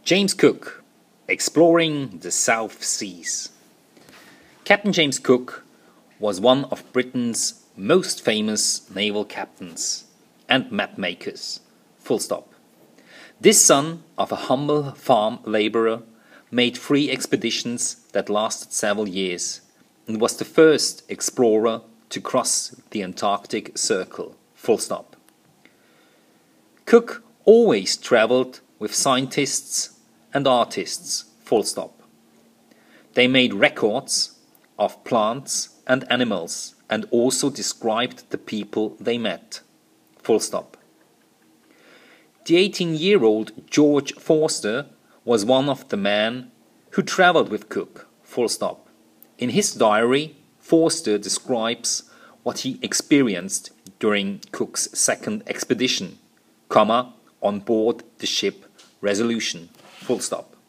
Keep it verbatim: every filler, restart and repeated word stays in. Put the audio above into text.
James Cook, exploring the South Seas. Captain James Cook was one of Britain's most famous naval captains and mapmakers. Full stop. This son of a humble farm labourer made three expeditions that lasted several years and was the first explorer to cross the Antarctic Circle. Full stop. Cook always travelled with scientists and artists. Full stop. They made records of plants and animals and also described the people they met. Full stop. The eighteen-year-old George Forster was one of the men who travelled with Cook. Full stop. In his diary, Forster describes what he experienced during Cook's second expedition, comma, on board the ship Resolution. Full stop.